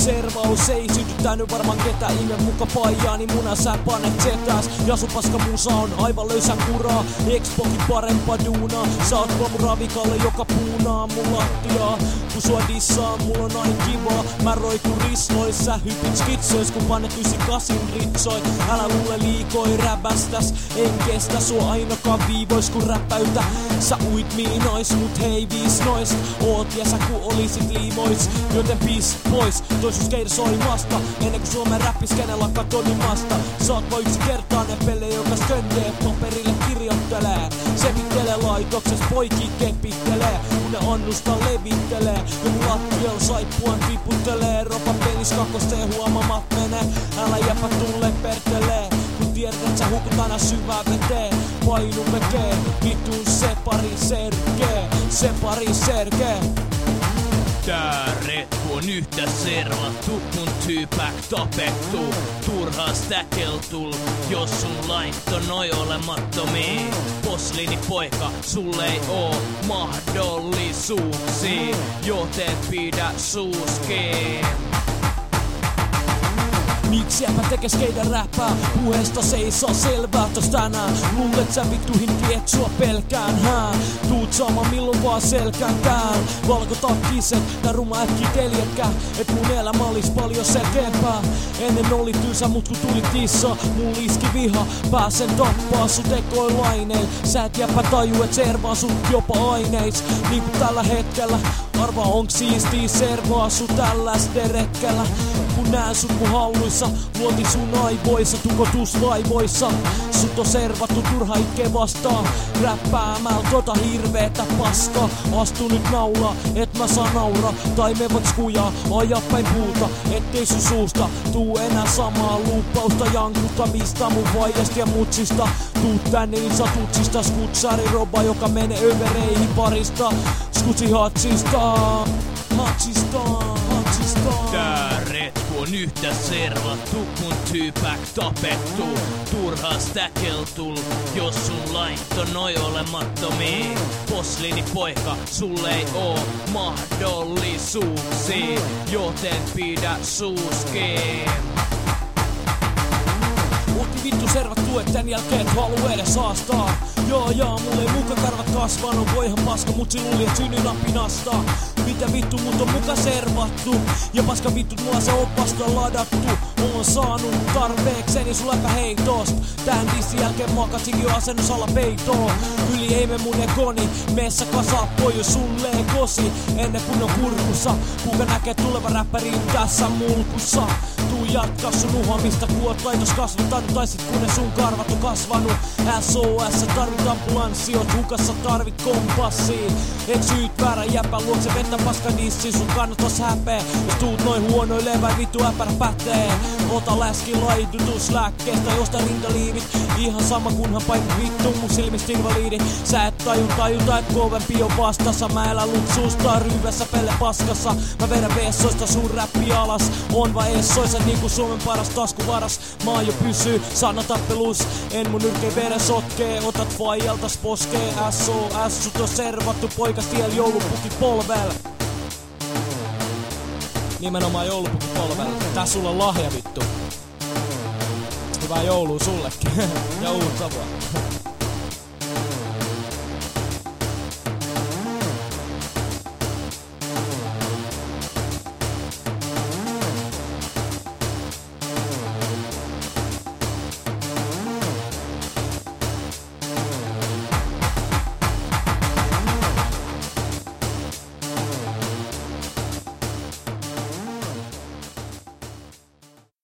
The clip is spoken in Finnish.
servaus ei sytyttänyt varmaan ketä. Ime muka paijaani muna sä panet setäs. Ja sun paska musa on aivan löysä kuraa. Expokin parempa duunaa. Sä oot vaan mun ravikalle joka puunaa mun lattiaa. Kun sua dissaa mulla on aina kivaa. Mä roikun rislois, sä hypit skitsois kun panet 98 ritsoi. Älä luule liikoi räpästäs. En kestä sua ainakaan viivois kun räppäytä. Sä uit miinois mut hei viisnois. Oot jäsä ku olisit liimois. Joten pis pois toisus kersoimasta. Ennen kuin Suomen räppiskenellä katonimasta. Sä oot vaan yksinkertainen pelle joka sköndee. Paperille kirjoittelee. Sepittelee laitokses poikii kepittelee. Kun ne annusta levittelee. Joku lattialla saippuan tiputtelee. Ropa pelis kakkoseen huomamat menee. Älä jäpä tulle pertelee. Kun tiedät et sä hukut aina syvää veteen. Painu vekee. Vitun separi sergee. Tää retku on yhtä servattu, kun tyypäk tapettu. Turhaa stäkeltul, jos sun lait on noi olemattomii. Posliini poika, sulle ei oo mahdollisuuksia, joten pidä suuskiin. Miksi jäpä tekee skeiden räppää? Puheesta se ei saa selvää tos tänään. Luulet sä vittuhin tiet sua pelkään, Tuut saamaan milloin vaan selkään tääl. Valkotakkiset, tää ruma äkki teljekä. Et mun elämä olis paljon selkeämpää. Ennen oli tylsä mut kun tuli tissa. Mulla iski viha, pääsen tappaa sut ekoilaineil. Sä et jäpä taju et servaa sut jopa aineis. Niinku tällä hetkellä. Arvaa onks siistii servaa sut tällaisten retkellä. Kun näen sut mun halluissa, luoti sun aivoissa, tukotus vaivoissa. Sut on servattu turha itkee vastaan. Räppäämällä tota hirveetä paskaa. Astu nyt naulaa, et mä saa nauraa. Tai me voit skujaa, ajaa päin puuta. Ettei sun suusta tuu enää samaa luuppausta jankuttamista mun vaijasta ja mutsista. Tuut tänne insatutsista, skutsari roba, joka menee övereihin parista. Skutsi hatsista. Tää retku on yhtä servattu, kun tyypäk tapettu. Turhaa stäkeltul, jos sun lait on noi olemattomii. Posliini poika, sulle ei oo mahdollisuuksia, joten pidä suuskiin. Otti vittu servattu, et tän jälkeen et haluu edes haastaa. Joo, mulle ei mukakarvat kasvanut, voihan paska, mut si luuli et synny napinasta. Mitä vittu mut on muka servattu? Ja paska vittu mua se opasta ladattu. Oon saanut tarpeekseni sun läpä heitost. Tän dissin jälkeen makasin jo asennusalla peitoon. Yli ei me mun ekoni, meessä kasa pojus sulleen kosi. Ennen kun on kurkussa, kuka näkee tuleva räppäri tässä mulkussa. Tuu jatkaa sun uhoamista, kun oot laitos kasvattanut. Tai sit kun ne sun karvat on kasvanut. SOS tarvit ambulanssi, oot hukassa tarvit kompassia. Et syyt väärän jäpän luokse vettä paska dissi. Sun kannattas häpeä, jos tuut noin huonoille vai vittu äpärä pätee. Ota läski laidutuslääkkeestä, josta rintaliivit. Ihan sama kunhan painut vittu mun silmistä invaliidi. Sä et tajuta et kovempi on vastassa. Mä elän lutsusta ryhvässä pelle paskassa. Mä vedän vessoista sun räppi alas. On vai essoissa niinku Suomen paras taskuvaras. Mä jo pysyy sanatappelus. En mun yrkei veren sotkee. Otat vaijaltas poskee. SOS sut on servattu poikas tiel joulupuki polvel. Nimenomaan joulupuki polvel. Tää sulla on lahja vittu. Hyvää joulua sullekin. Ja uutta vuotta.